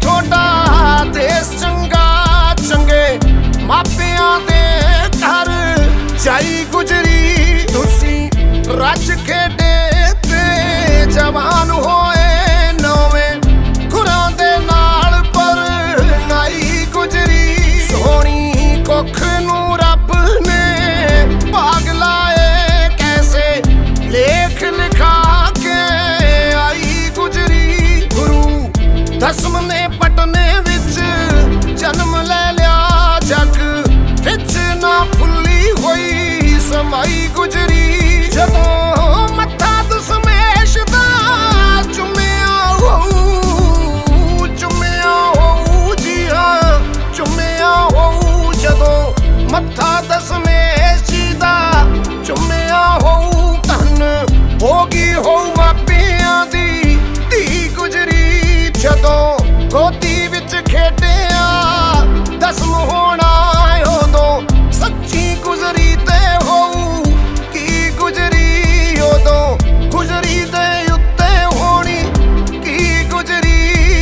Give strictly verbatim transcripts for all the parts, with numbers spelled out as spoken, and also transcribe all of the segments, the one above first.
थोड़ा देश चंगा चंगे मापियां दे घर जाई गुजरी तुसी रज खेडे ते जवान होए नौवें खुरां दे नाल पर नाई गुजरी सोहनी कुख नूं रब ने भाग लाए कैसे लेख लिखा के आई गुजरी गुरु दसम ने पटने विच जन्म ले लिया जग विच ना फुल्ली होई समाई गुजरी जदों मत्था दसमेश दा चुम्मिया होऊ चुम्मिया होऊ जी हाँ चुम्मिया होऊ जदों मत्था दसमेश जी दा चुम्मिया होऊ धन होगी होऊ मापियां दी धी गुजरी जदों गोदी विच खेडिया दसम होना उदों सच्ची गुजरी ते होऊ की गुजरी उदों गुजरी दे उत्ते होनी की गुजरी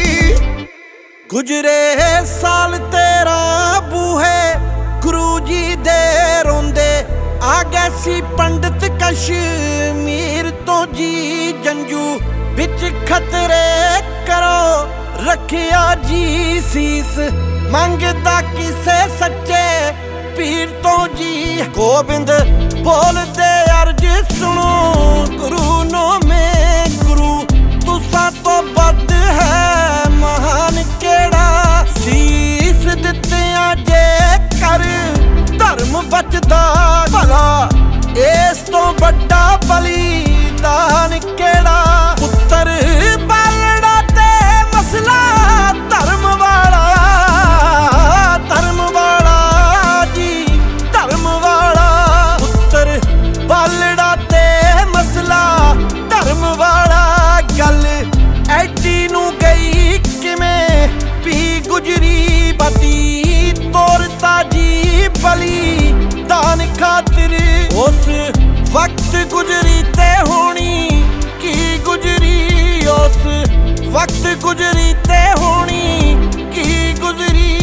गुजरे साल तेरा बूहे गुरु जी दे रोंदे आ गए सी पंडित कश्मीर तो जी जंजू बिच खतरे करो रखिया जी सीस मंगदा किसे सच्चे पीर तो जी गोबिंद बोलदे अर्ज सुनो गुरु नो में गुरु तुसा तो बद है महान केड़ा सीस दित्तियां जे कर धर्म बचदा भला इस तो बड़ा बलिदान केड़ा पुत्तर बालड़ा ते मसला धर्म वाला धर्म वाला जी धर्म वाला पुत्तर बालड़ा ते मसला धर्म वाला गल ऐडी नू गई किवें पी गुजरी पति तोरता जी बली दान खातिर उस वक्त गुजरी ते होनी की गुजरी उस वक्त गुजरी ते होनी की गुजरी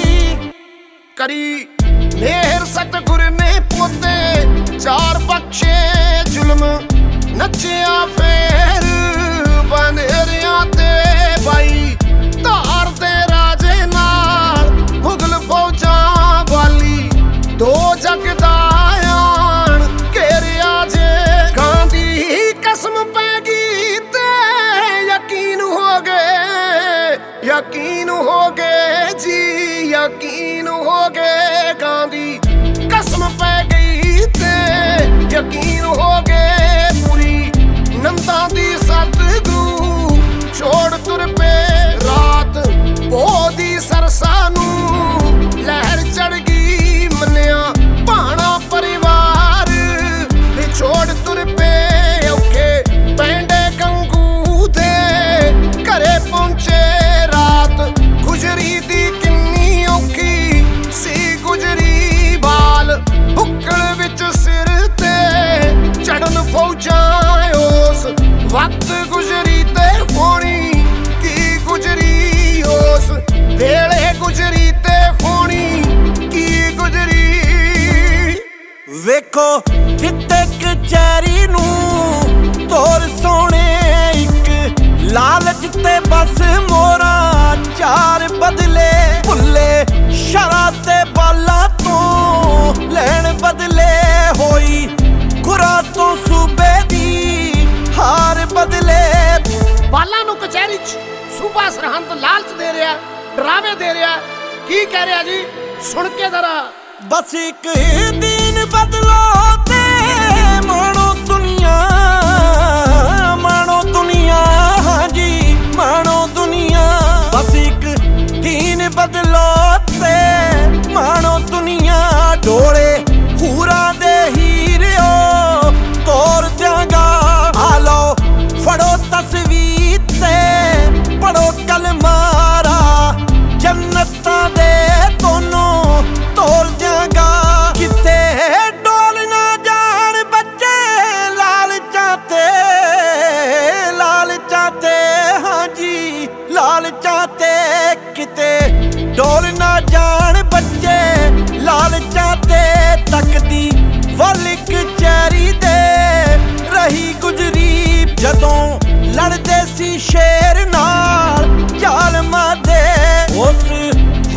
करी मेहर सतगुर ने पोते चार बख्शे जुल्म नचिया फेर बनेरिया ते बाई धार दे राजे नाल मुगल फौजां वाली दो जगदायान घेरिया जे गांधी कसम पै गई ते यकीन हो गए यकीन हो गए जी यकीन हो गए गांधी कसम पै गई ते यकीन हो गए पूरी नंदा दी सतगुरु छोड़ तुर पे रात बोदी सरसा नू लहर चढ़ गई मन्या भाना परिवार छोड़ तुर पे औखे पैंडे गंगू दे घरे पहुंचे रात गुजरी दी किन्नी औखी सी गुजरी बाल बुक्कल विच सिर ते चढ़न फौजां उस वक्त गुजरी ते होनी की गुजरी उस वेले गुजरी ते होनी की गुजरी वेखो किते कचैरी नू तोर सोने एक लालच ते बस मोरा चार बदले भुल्ले शरा ते बाला तो लैन बदले होई गुरा तो सूबे दी हार बदले बाला नू कचहरी च सूबा सरहंद लालच दे रहा डरावे दे रहा की कह रहा जी सुन के जरा बस एक दिन बदलो ते मानो दुनिया मानो दुनिया हाँ जी मानो दुनिया बस एक दिन बदलो ते मानो दुनिया डोले पूरा दे हीरो तोड़ दियांगा आलो फड़ो तस्वीर ते पढ़ो कलमारा जन्नतां दे दोनों तोड़ दियांगा किते डोल ना जान बच्चे लाल चाहते लाल चाहते हाँ जी लाल चाहते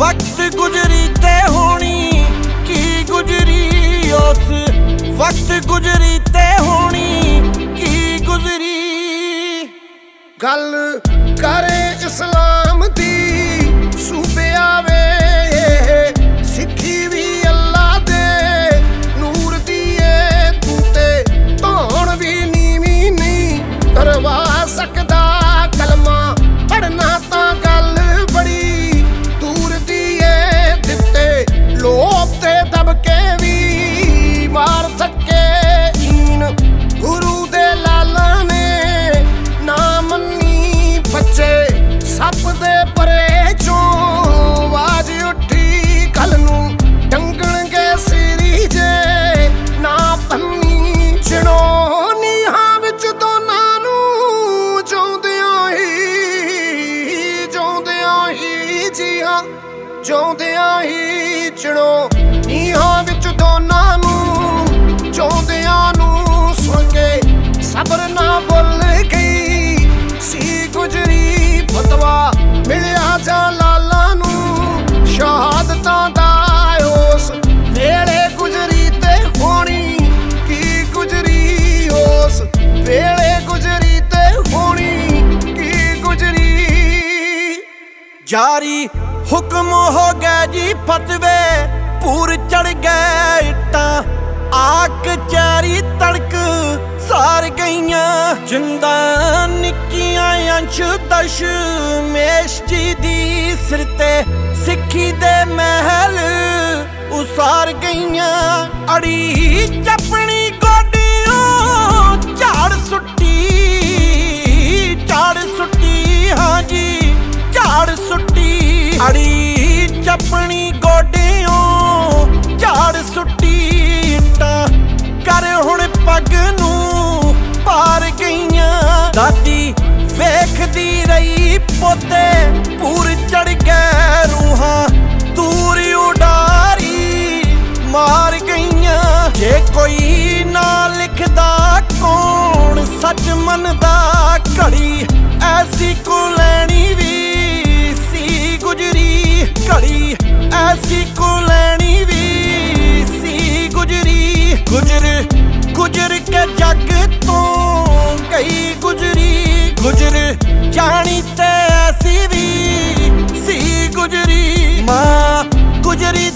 वक्त गुजरी ते होनी की गुजरी, उस वक्त गुजरी ते होनी की गुजरी। गल करे इस्लाम दी सूबे आवे, सिक्खी भी अल्लाह दे नूर दी ए, तू ते धौण भी नीवी नहीं करवा सकदा कलमा पढ़ना तां गल बड़ी दूर दी ए, दित्ते लोभ ते दबके भी मार थके ईन गुरु दे लाला ने ना मन्नी बच्चे सप दे परे चों आवाज उठी कल नूं डंगणगे सिरी जे ना पन्नी चिणो नीहां विच दोनां नूं जिउंदियां ही जिउंदियां ही जी हां जिउंदियां ही चिणो नीहां विच दोनां नूं जिउंदियां नूं सुण के सबर ना भुल गई सी गुजरी। फतवा मिलिया जा लाला नूं शहादतां दा उस वेले गुजरी ते होनी की गुजरी, उस वेले गुजरी ते होनी की गुजरी। जारी हुक्म हो गए जी फतवे पूर चढ़ गए इट्टां, आक चारी तड़क सार गईयां जिंदा निक्कियां अंश दश मेश जी दी सिर ते सिक्खी दे महल उसार गईयां। अड़ी चपनी गोडियों झाड़ सुट्टी, झाड़ सुट्टी हाँ जी झाड़ सुट्टी। अड़ी चपनी गोडियों झाड़ सुट्टी इट्टां कर हुण पग नूं पार गईयां। दादी वेखदी रही पोते पूर चढ़ गए रूहां दूर उडारी मार गईयां। जे कोई ना लिखदा कौन सच मनदा, घड़ी ऐसी को लैनी भी सी गुजरी, घड़ी ऐसी को लैनी भी सी गुजरी। गुजर गुजर के जग तो गई गुजरी, गुजर जानी ते ऐसी भी सी गुजरी। माँ गुजरी